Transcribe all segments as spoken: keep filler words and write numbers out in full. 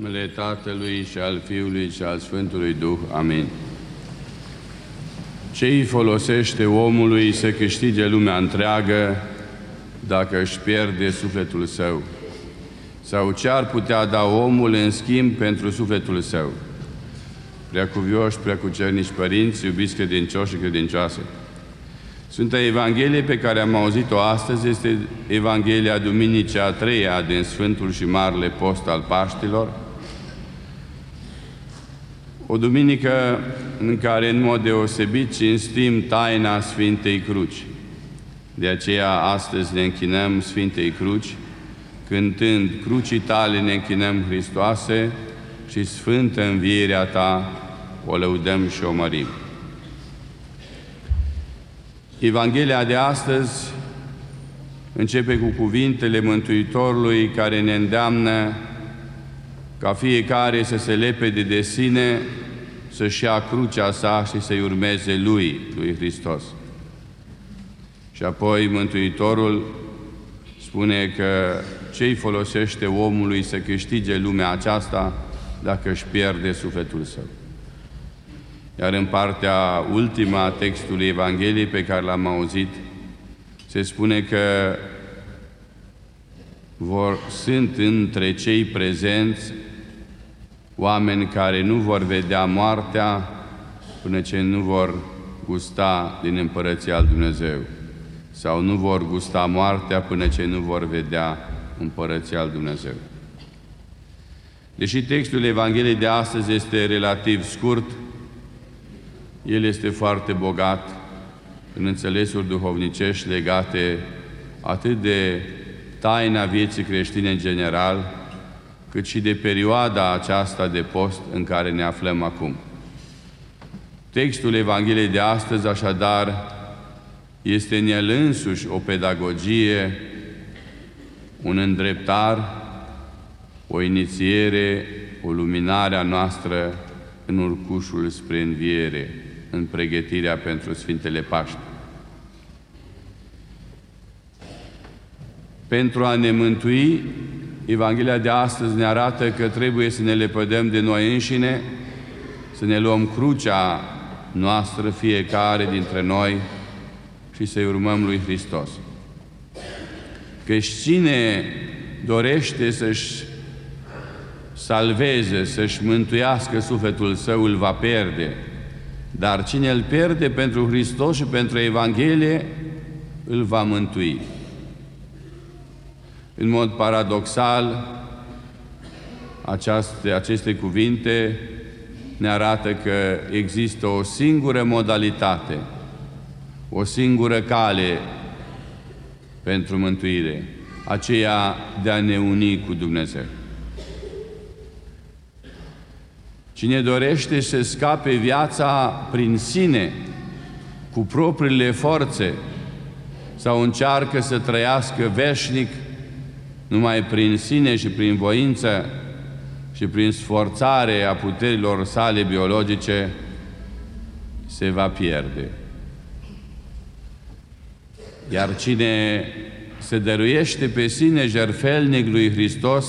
numele Tatălui și al Fiului și al Sfântului Duh. Amin. Ce îi folosește omului să câștige lumea întreagă dacă își pierde sufletul său? Sau ce ar putea da omul în schimb pentru sufletul său? Preacuvioși, preacucernici părinți, iubiți credincioși și credincioase, Sfânta Evanghelie pe care am auzit-o astăzi este Evanghelia Duminicii a treia din Sfântul și Marele Post al Paștilor, o duminică în care în mod deosebit cinstim taina Sfintei Cruci. De aceea astăzi ne închinăm Sfintei Cruci, cântând Crucii tale ne închinăm, Hristoase, și Sfântă învierea ta o lăudăm și o mărim. Evanghelia de astăzi începe cu cuvintele Mântuitorului care ne îndeamnă ca fiecare să se lepede de sine, să-și ia crucea sa și să-i urmeze Lui, lui Hristos. Și apoi Mântuitorul spune că ce-i folosește omului să câștige lumea aceasta dacă își pierde sufletul său. Iar în partea ultima a textului Evangheliei pe care l-am auzit, se spune că vor, sunt între cei prezenți oameni care nu vor vedea moartea până ce nu vor gusta din Împărăția lui Dumnezeu, sau nu vor gusta moartea până ce nu vor vedea Împărăția lui Dumnezeu. Deși textul Evangheliei de astăzi este relativ scurt, el este foarte bogat în înțelesuri duhovnicești legate atât de taina vieții creștine în general, cât și de perioada aceasta de post în care ne aflăm acum. Textul Evangheliei de astăzi, așadar, este în el însuși o pedagogie, un îndreptar, o inițiere, o luminare a noastră în urcușul spre înviere, în pregătirea pentru Sfintele Paști. Pentru a ne mântui, Evanghelia de astăzi ne arată că trebuie să ne lepădăm de noi înșine, să ne luăm crucea noastră, fiecare dintre noi, și să-i urmăm lui Hristos. Căci cine dorește să-și salveze, să-și mântuiască sufletul său, îl va pierde. Dar cine îl pierde pentru Hristos și pentru Evanghelie, îl va mântui. În mod paradoxal, aceaste, aceste cuvinte ne arată că există o singură modalitate, o singură cale pentru mântuire, aceea de a ne uni cu Dumnezeu. Cine dorește să scape viața prin sine, cu propriile forțe, sau încearcă să trăiască veșnic numai prin sine și prin voință și prin sforțare a puterilor sale biologice, se va pierde. Iar cine se dăruiește pe sine jertfelnic lui Hristos,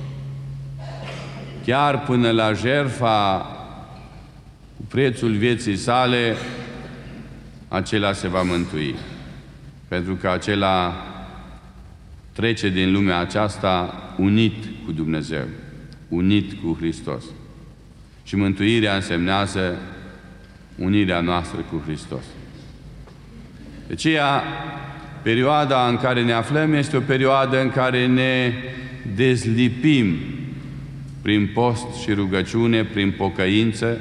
chiar până la jertfa cu prețul vieții sale, acela se va mântui. Pentru că acela trece din lumea aceasta unit cu Dumnezeu, unit cu Hristos. Și mântuirea însemnează unirea noastră cu Hristos. De aceea, perioada în care ne aflăm este o perioadă în care ne dezlipim prin post și rugăciune, prin pocăință,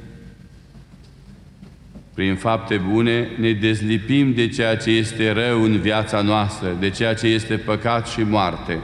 prin fapte bune, ne dezlipim de ceea ce este rău în viața noastră, de ceea ce este păcat și moarte,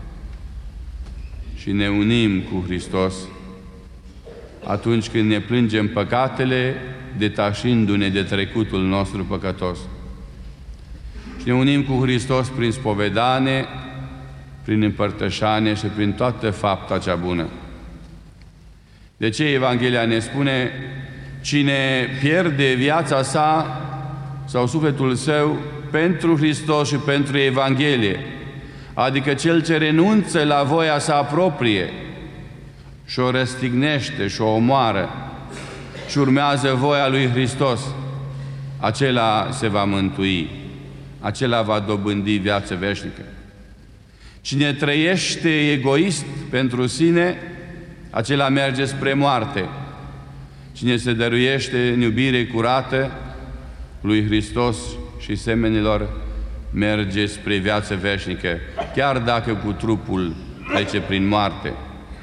și ne unim cu Hristos atunci când ne plângem păcatele, detașindu-ne de trecutul nostru păcătos. Și ne unim cu Hristos prin spovedanie, prin împărtășanie și prin toată fapta cea bună. De ce Evanghelia ne spune: cine pierde viața sa sau sufletul său pentru Hristos și pentru Evanghelie, adică cel ce renunță la voia sa proprie, și o răstignește și o omoară și urmează voia lui Hristos, acela se va mântui, acela va dobândi viață veșnică. Cine trăiește egoist pentru sine, acela merge spre moarte. Cine se dăruiește în iubire curată lui Hristos și semenilor, merge spre viață veșnică, chiar dacă cu trupul trece prin moarte.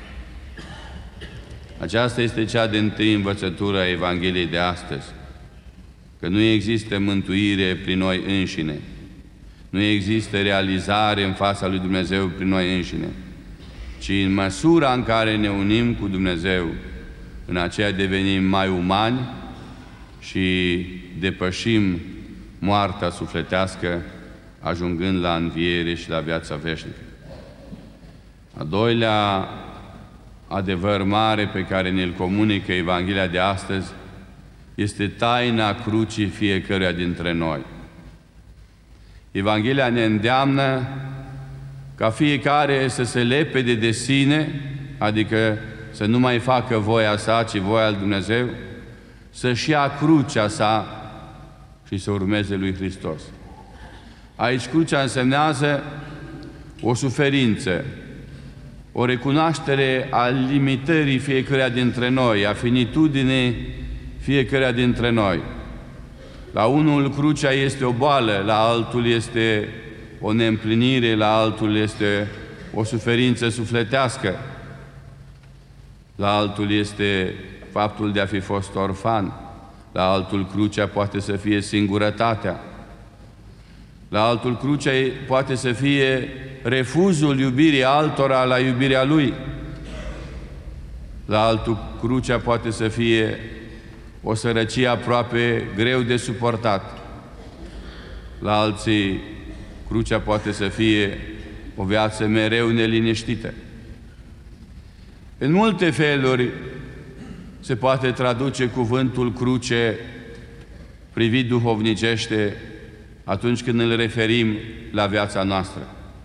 Aceasta este cea din-tâi învățătură a Evangheliei de astăzi, că nu există mântuire prin noi înșine, nu există realizare în fața lui Dumnezeu prin noi înșine, ci în măsura în care ne unim cu Dumnezeu, în aceea devenim mai umani și depășim moartea sufletească, ajungând la înviere și la viața veșnică. A doilea adevăr mare pe care ne-l comunică Evanghelia de astăzi este taina crucii fiecăruia dintre noi. Evanghelia ne îndeamnă ca fiecare să se lepede de sine, adică să nu mai facă voia sa, ci voia lui Dumnezeu, să-și ia crucea sa și să urmeze lui Hristos. Aici crucea însemnează o suferință, o recunoaștere a limitării fiecăruia dintre noi, a finitudinii fiecăruia dintre noi. La unul crucea este o boală, la altul este o neîmplinire, la altul este o suferință sufletească, la altul este faptul de a fi fost orfan, la altul crucea poate să fie singurătatea, la altul crucea poate să fie refuzul iubirii altora la iubirea lui, la altul crucea poate să fie o sărăcie aproape greu de suportat, la alții crucea poate să fie o viață mereu neliniștită. În multe feluri se poate traduce cuvântul cruce privit duhovnicește atunci când îl referim la viața noastră.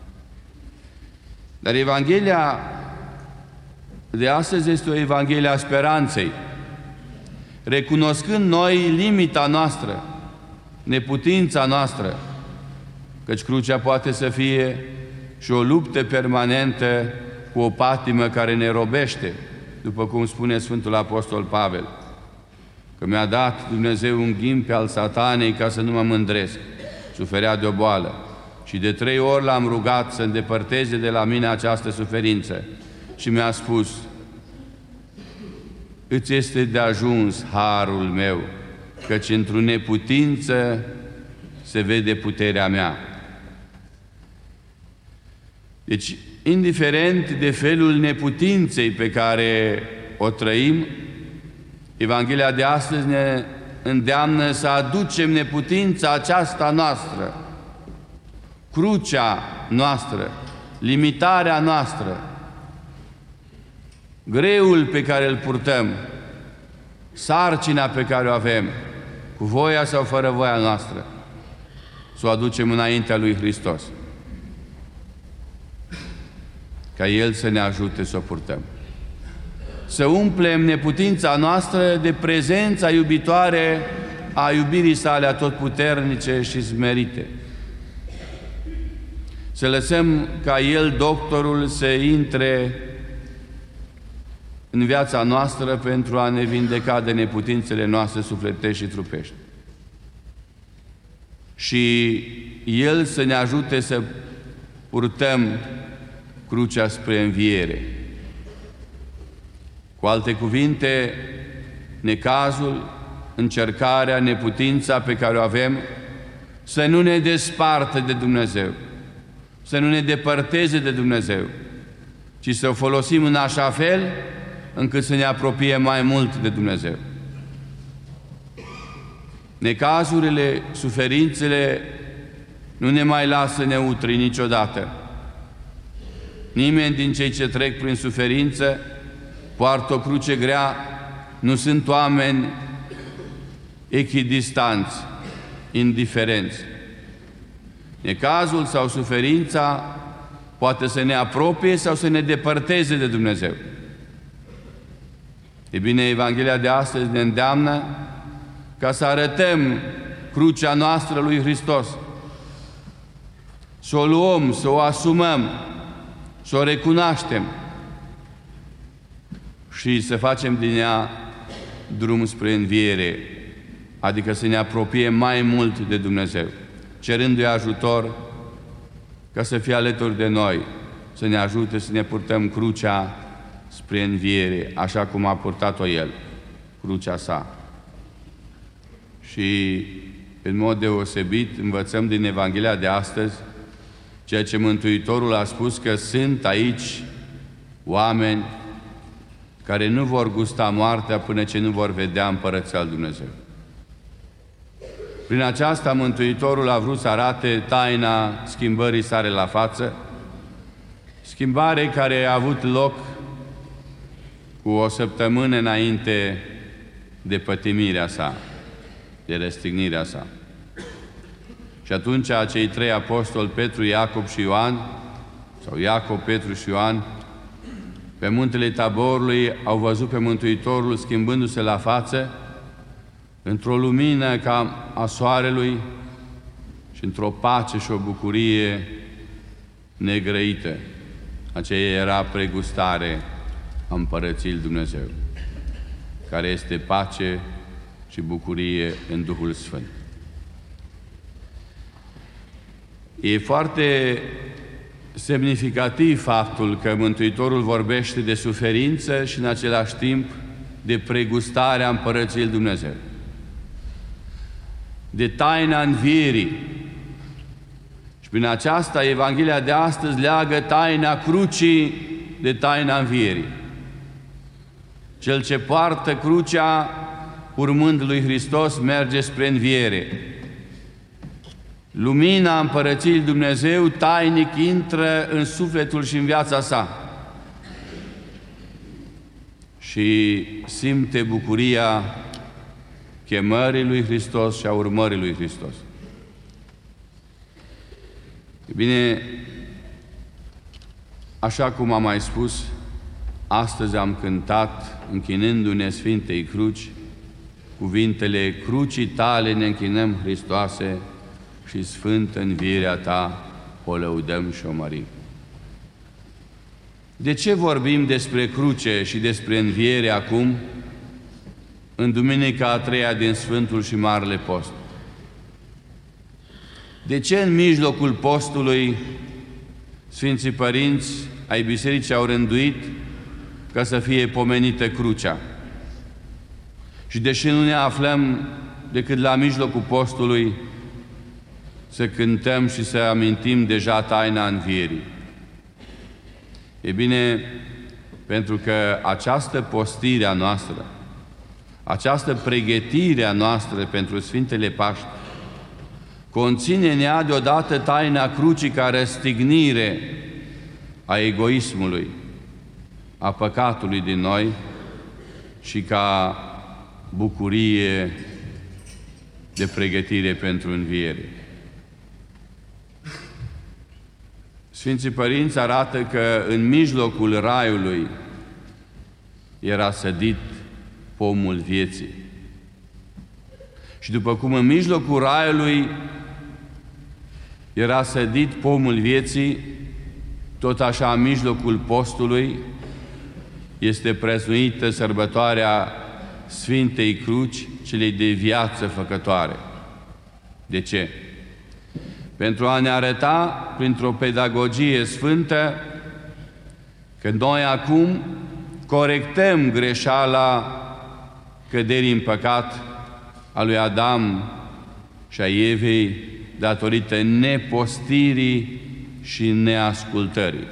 Dar Evanghelia de astăzi este o Evanghelie a speranței, recunoscând noi limita noastră, neputința noastră, căci crucea poate să fie și o luptă permanentă cu o patimă care ne robește, după cum spune Sfântul Apostol Pavel, că mi-a dat Dumnezeu un ghimpe al satanei ca să nu mă mândresc. Suferea de o boală și de trei ori l-am rugat să îndepărteze de la mine această suferință și mi-a spus: îți este de ajuns harul meu, căci într-o neputință se vede puterea mea. Deci, indiferent de felul neputinței pe care o trăim, Evanghelia de astăzi ne îndeamnă să aducem neputința aceasta noastră, crucea noastră, limitarea noastră, greul pe care îl purtăm, sarcina pe care o avem, cu voia sau fără voia noastră, să o aducem înaintea lui Hristos, ca El să ne ajute să o purtăm. Să umplem neputința noastră de prezența iubitoare a iubirii sale atotputernice și smerite. Să lăsăm ca El, doctorul, să intre în viața noastră pentru a ne vindeca de neputințele noastre sufletești și trupești. Și El să ne ajute să purtăm crucea spre înviere. Cu alte cuvinte, necazul, încercarea, neputința pe care o avem, să nu ne despartă de Dumnezeu, să nu ne depărteze de Dumnezeu, ci să o folosim în așa fel încât să ne apropie mai mult de Dumnezeu. Necazurile, suferințele nu ne mai lasă neutri niciodată. Nimeni din cei ce trec prin suferință poartă o cruce grea, nu sunt oameni echidistanți, indiferenți. Necazul sau suferința poate să ne apropie sau să ne depărteze de Dumnezeu. E bine, Evanghelia de astăzi ne îndeamnă ca să arătăm crucea noastră lui Hristos, să o luăm, să o asumăm, să o recunoaștem și să facem din ea drum spre înviere, adică să ne apropiem mai mult de Dumnezeu, cerându-i ajutor ca să fie alături de noi, să ne ajute să ne purtăm crucea spre înviere, așa cum a purtat-o El, crucea sa. Și în mod deosebit învățăm din Evanghelia de astăzi ceea ce Mântuitorul a spus, că sunt aici oameni care nu vor gusta moartea până ce nu vor vedea Împărăția lui Dumnezeu. Prin aceasta Mântuitorul a vrut să arate taina schimbării sale la față, schimbare care a avut loc cu o săptămână înainte de pătimirea sa, de răstignirea sa. Și atunci acei trei apostoli, Petru, Iacob și Ioan, sau Iacob, Petru și Ioan, pe muntele Taborului au văzut pe Mântuitorul schimbându-se la față, într-o lumină ca a soarelui și într-o pace și o bucurie negrăită. Aceea era pregustare a Împărăției lui Dumnezeu, care este pace și bucurie în Duhul Sfânt. E foarte semnificativ faptul că Mântuitorul vorbește de suferință și în același timp de pregustarea Împărăției lui Dumnezeu, de taina învierii. Și prin aceasta Evanghelia de astăzi leagă taina crucii de taina învierii. Cel ce poartă crucea, urmând lui Hristos, merge spre înviere. Lumina Împărăției lui Dumnezeu tainic intră în sufletul și în viața sa și simte bucuria chemării lui Hristos și a urmării lui Hristos. E bine, așa cum am mai spus, astăzi am cântat, închinându-ne Sfintei Cruci, cuvintele: crucii tale ne închinăm, Hristoase, și sfântă învierea ta o lăudăm și o mărim. De ce vorbim despre cruce și despre înviere acum, în Duminica a treia din Sfântul și Marele Post? De ce în mijlocul postului Sfinții Părinți ai Bisericii au rânduit ca să fie pomenită crucea? Și deși nu ne aflăm decât la mijlocul postului, să cântăm și să amintim deja taina învierii. E bine, pentru că această postire a noastră, această pregătire a noastră pentru Sfintele Paști, conține în ea deodată taina crucii ca răstignire a egoismului, a păcatului din noi și ca bucurie de pregătire pentru înviere. Sfinții Părinți arată că în mijlocul raiului era sădit pomul vieții. Și după cum în mijlocul raiului era sădit pomul vieții, tot așa în mijlocul postului este prețuită sărbătoarea Sfintei Cruci, celei de viață făcătoare. De ce? Pentru a ne arăta, printr-o pedagogie sfântă, că noi acum corectăm greșeala căderii în păcat a lui Adam și a Evei datorită nepostirii și neascultării.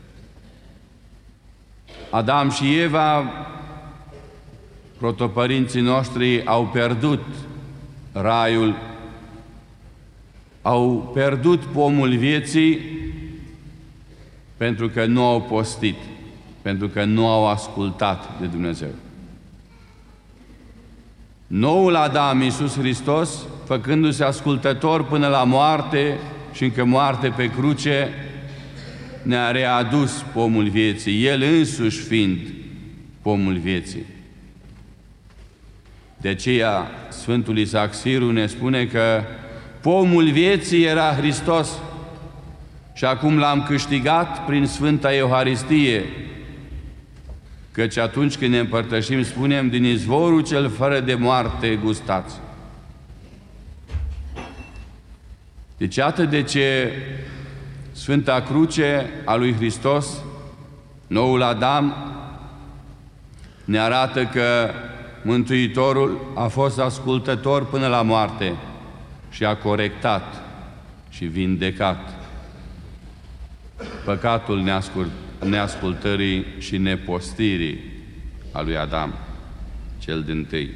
Adam și Eva, protopărinții noștri, au pierdut raiul, au pierdut pomul vieții pentru că nu au postit, pentru că nu au ascultat de Dumnezeu. Noul Adam, Iisus Hristos, făcându-se ascultător până la moarte și încă moarte pe cruce, ne-a readus pomul vieții, El însuși fiind pomul vieții. De aceea Sfântul Isaac Siru ne spune că pomul vieții era Hristos și acum l-am câștigat prin Sfânta Euharistie, căci atunci când ne împărtășim, spunem, din izvorul cel fără de moarte gustați. Deci iată de ce Sfânta Cruce a lui Hristos, noul Adam, ne arată că Mântuitorul a fost ascultător până la moarte și a corectat și vindecat păcatul neascultării și nepostirii a lui Adam, cel dintâi.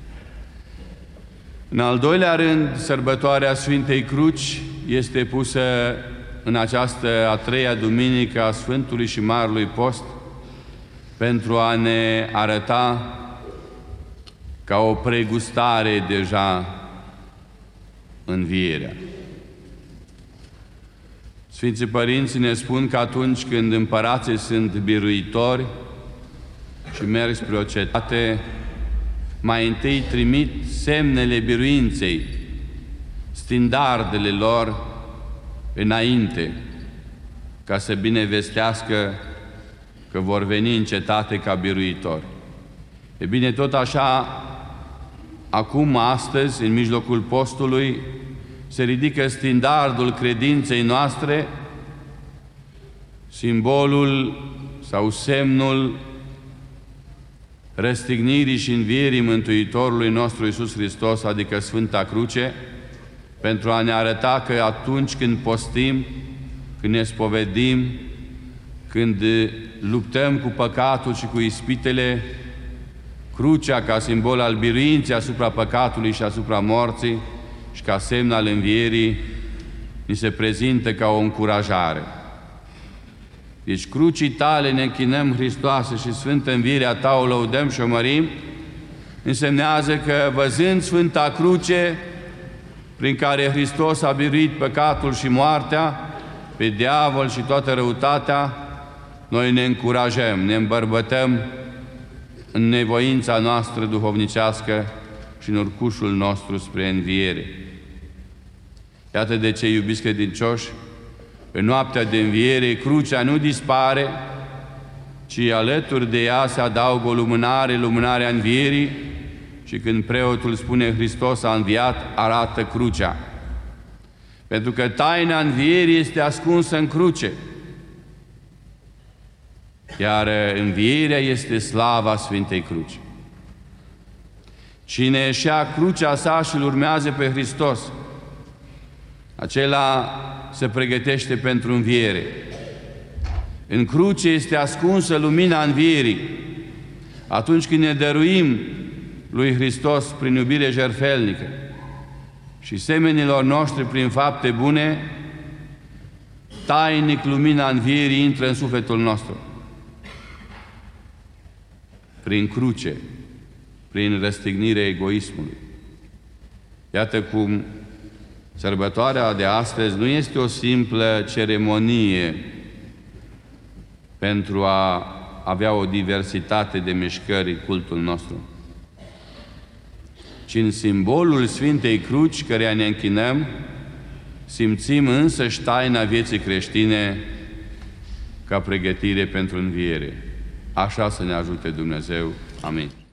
În al doilea rând, sărbătoarea Sfintei Cruci este pusă în această a treia duminică a Sfântului și Marelui Post pentru a ne arăta ca o pregustare deja învierea. Sfinții Părinți ne spun că atunci când împărații sunt biruitori și merg spre o cetate, mai întâi trimit semnele biruinței, standardele lor înainte, ca să binevestească că vor veni în cetate ca biruitori. E bine, tot așa, acum, astăzi, în mijlocul postului, se ridică standardul credinței noastre, simbolul sau semnul răstignirii și învierii Mântuitorului nostru Iisus Hristos, adică Sfânta Cruce, pentru a ne arăta că atunci când postim, când ne spovedim, când luptăm cu păcatul și cu ispitele, crucea ca simbol al biruinței asupra păcatului și asupra morții și ca semn al învierii, ni se prezintă ca o încurajare. Deci crucii tale ne închinăm, Hristoase, și Sfântă învierea ta o lăudăm și o mărim, însemnează că, văzând Sfânta Cruce, prin care Hristos a biruit păcatul și moartea, pe diavol și toată răutatea, noi ne încurajăm, ne îmbărbătăm în nevoința noastră duhovnicească și în urcușul nostru spre înviere. Iată de ce, iubiți credincioși, în noaptea de înviere, crucea nu dispare, ci alături de ea se adaugă o lumânare, lumânarea învierii, și când preotul spune Hristos a înviat, arată crucea. Pentru că taina învierii este ascunsă în cruce, iar învierea este slava Sfintei Cruci. Cine își ia crucea sa și îl urmează pe Hristos, acela se pregătește pentru înviere. În cruce este ascunsă lumina învierii. Atunci când ne dăruim lui Hristos prin iubire jertfelnică și semenilor noștri prin fapte bune, tainic lumina învierii intră în sufletul nostru. Prin cruce, prin răstignirea egoismului. Iată cum sărbătoarea de astăzi nu este o simplă ceremonie pentru a avea o diversitate de mișcări în cultul nostru, ci în simbolul Sfintei Cruci, căreia ne închinăm, simțim însăși taina vieții creștine ca pregătire pentru înviere. Așa să ne ajute Dumnezeu. Amin.